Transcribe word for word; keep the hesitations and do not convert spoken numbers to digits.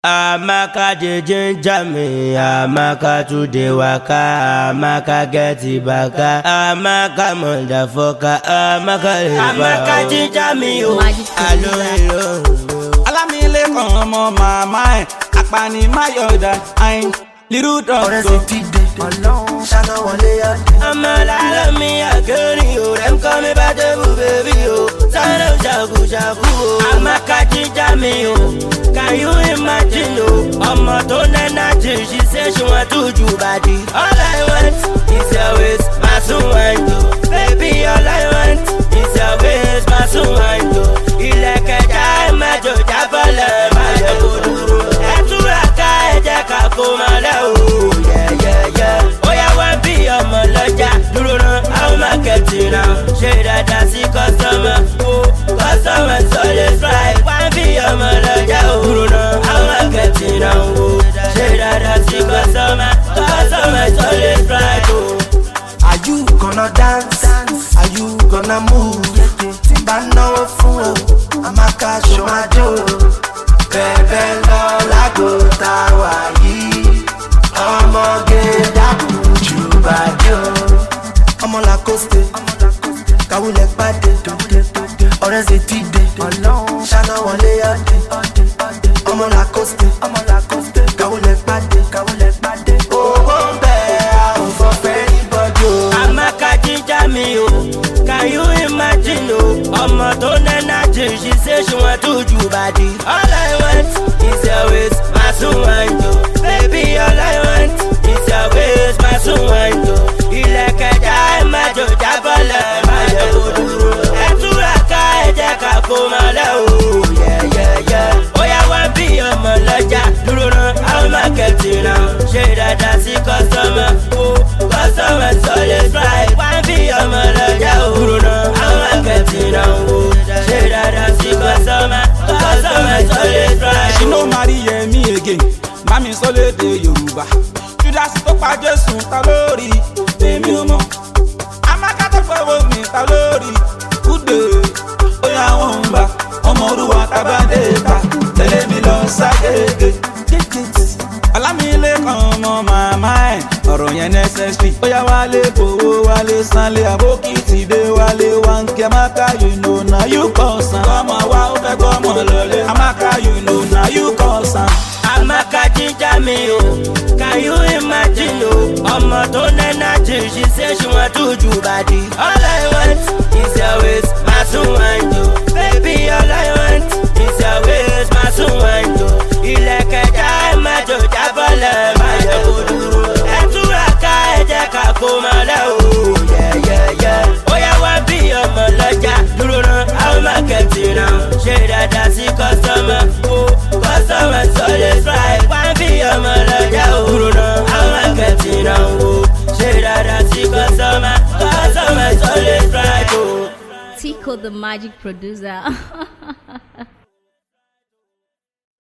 Amaka dey ginger me, Amaka today waka, Amaka get it baka, Amaka motherfucker, Amaka Amaka ginger me o, alo alo. Alamile kan ọmọ mama ẹ, apani mayoda ayin, little dog go. Ọlọ́run ṣáná wọlé ọdẹ. Ọmọ làlọ́ mi àgẹ́rì o, dem call me Badebu baby o, sáré ṣàkú ṣàkú o. Amaka ginger me o, can you imagine o? Ọmọ tó nẹ́nà jìn, she say she want to do body. All I want is your waist, my soon want to. Baby, all I want is your waist, my soon want to. Ilẹ̀kẹ̀já ẹ̀ máa jò jábọ̀lẹ̀, máa jẹ́ kó dúró. Ẹ túra ká ẹ jẹ́ ká kó máa lẹ́ o. Oya wá bí ọmọ lọ́jà, dúró náà, àwọn mákẹ́tì náà. Ṣé dáadáa sí kọ́sọ́mà? Ó kọ́sọ́mà sọ̀lẹ̀ strike. Wá bí ọmọ lọ́jà, dúró náà, àwọn mákẹ́tì náà. Ó ṣé dáadáa sí kọ́sọ́mà? Kọ́sọ́mà sọ̀lẹ̀ strike. Are you gonna dance? Are you gonna move? Tí bá náwó fún o, Amaka ṣọ́ máa jó. Bẹ̀bẹ̀ lọ lágbo tá a wà yìí. Ọmọge dákun jù bàjẹ́ o. Ọmọ Lacoste, kàwulẹ̀ pàdé. Ọ̀rẹ́ ṣe ti dé. Ọlọ́run ṣáná wọlé ọdẹ. Ọmọ Lacoste, kàwulẹ̀ pàdé. Owó ń bẹ̀ àwọn fọ́fẹ́ ní bọ́jú o. Amaka ginger me o, can you imagine o? Ọmọ tó nẹ́nà jìn, she say she want to do body. All I want is your waist, my soon want to. Baby, all I want is your waist, my soon want to. Ilẹ̀kẹ̀já ẹ̀ máa jò jábọ̀lẹ̀, máa jẹ́ kó dúró. Ẹ túra ká ẹ jẹ́ ká kó máa lẹ́ o. Oya wá bí ọmọ lọ́jà, dúró náà, àwọn mákẹ́tì náà. Ṣé dáadáa sí kọ́sọ́mà? Ó kọ́sọ́mà sọ̀lẹ̀ strike. Wá bí ọmọ lọ́jà, dúró náà, àwọn mákẹ́tì náà. Ó ṣé dáadáa sí kọ́sọ́mà? Kọ́sọ́mà sọ̀lẹ̀ strike. She no marry Yemi again, mami sọ lédè Yorùbá. Judas tó pa Jésù ta lórí, èmi ò mọ̀. Amaka tó fọwọ́ mi ta lórí, kúdè, ó yà wọ́n ń bá. Ọmọ Olúwa tábàdé ta, tẹ̀lé mi lọ ságége. Alámilé kan ọmọ màmá ẹ̀, ọ̀rọ̀ yẹn necessary. Ó yá wálé kòwó wálé sanlé, àbókìtì dé wálé wáńkì. Amaka you know na you cause am. Ọmọ wa ó fẹ́ gbọ́mọ lọlé. Amaka you know na you cause am. Amaka ginger me o, can you imagine o? Ọmọ tó nẹ́nà jìn, she say she want to do body. All I want is your waist, my soon want to. Baby, all I want is your waist, my soon want to. Ilẹ̀kẹ̀já ẹ̀ máa jò jábọ̀lẹ̀, máa jẹ́ kó dúró. Ẹ túra ká ẹ jẹ́ ká kó máa lẹ́ o. Oya wá bí ọmọ lọ́jà, dúró náà, àwọn mákẹ́tì náà. Ṣé dáadáa sí kọ́sọ́mà? Ó kọ́sọ́mà sọ̀lẹ̀ strike. Wá bí ọmọ lọ́jà, dúró náà, àwọn mákẹ́tì náà. Ó ṣé dáadáa sí kọ́sọ́mà? Kọ́sọ́mà sọ̀lẹ̀ strike. Tico the magic producer.